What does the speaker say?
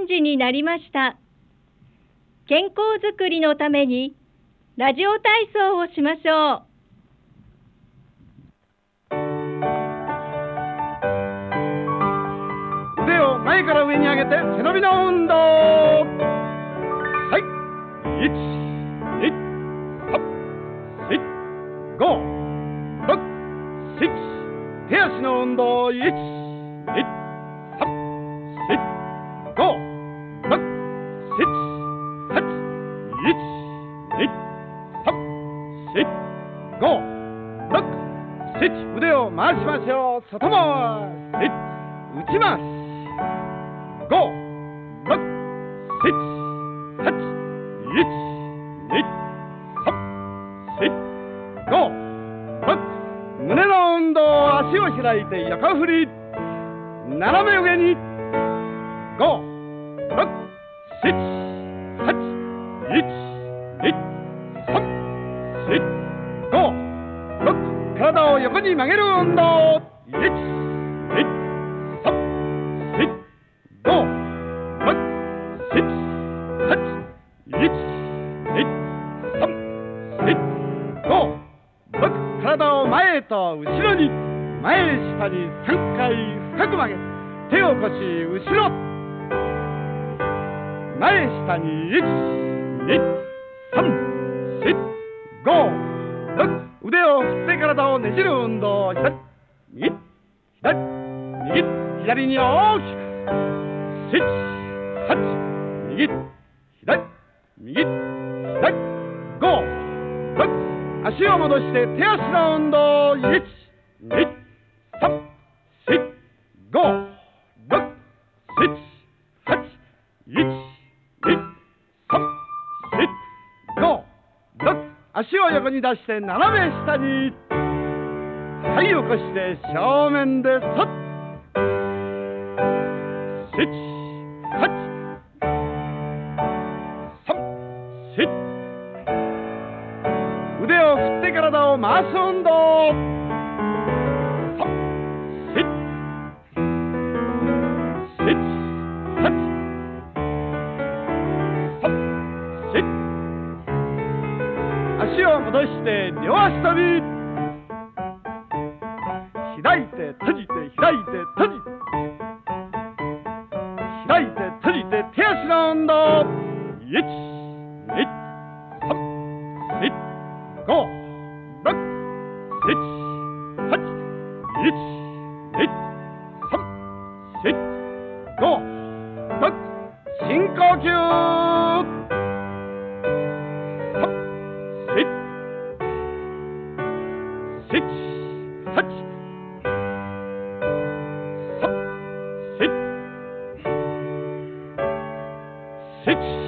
3時になりました。健康づくりのためにラジオ体操をしましょう。 腕を前から上に上げて背伸びの運動。はい、1、2、3、4、5、6、7。手足の運動。1、2、3、4、5、6、7、8、1、2、3、4、5、6、7。腕を回しましょう。外回し、内回し。5、6、7、8、1、2、3、4、5、6。胸の運動。足を開いて横振り。斜め上に。5、6、7、8、1、2、3、4、5、6。体を横に曲げる運動。1、2、3、4、5、6、7、8、1、2、3、4、5、6。体を前と後ろに。前下に3回深く曲げ、手を腰後ろ。前下に1、2、3、4、5、6。腕を振って体をねじる運動。左、右、左、右、左に大きく。7、8、右、左、右、左、5、6。足を戻して手足の運動。1、2、3、4、5、6、7、8、1、2、3、4、5、6。足を横に出して斜め下に。はい、起こして正面でそっ。7、8、3、4。腕を振って体を回す運動。3、4、7、8、3、4。足を戻して両足跳び。開いて閉じて開いて閉じて開いて閉じて手足の運動。1、2、3、4、5、6、7、8、1、2、3、4、5、6。深呼吸。3、4、7、8、3、4、7。